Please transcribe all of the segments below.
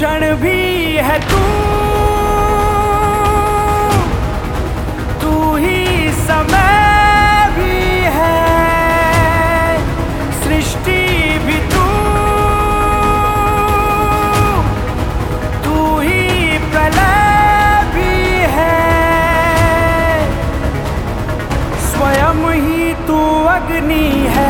क्षण भी है तू ही समय भी है, सृष्टि भी तू ही प्रलय भी है, स्वयं ही तू अग्नि है।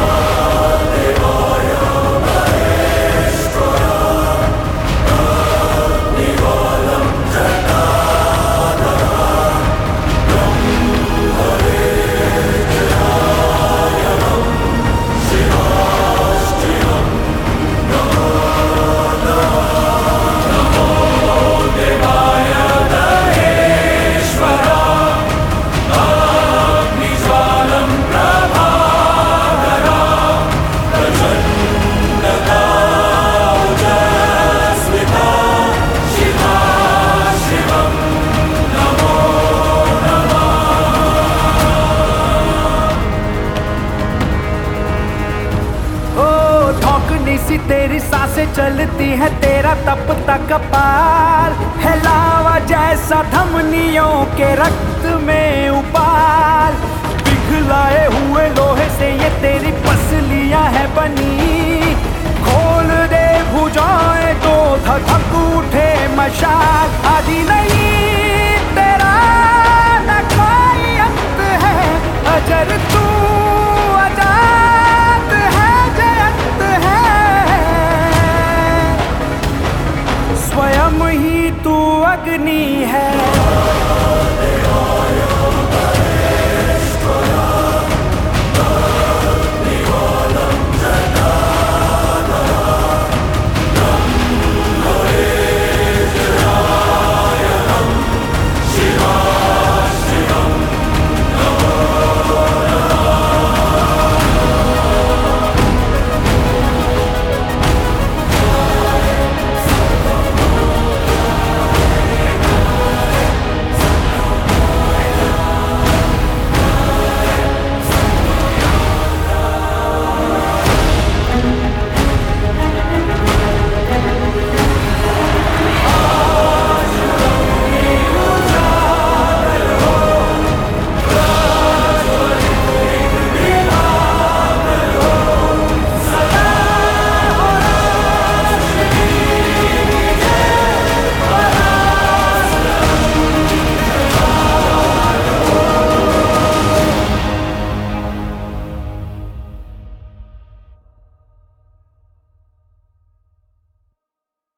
सी तेरी सांसें चलती है, तेरा तपता कपाल है लावा जैसा धमनियों के रक्त में उबाल। पिघलाए हुए लोहे से ये तेरी पसलियां है बनी, खोल दे भुजाएं तो धधक उठे मशाल। आदि नहीं तेरा न कोई अंत है, अजर तू आजाद है, जयंत है, स्वयं ही तू अग्नि है।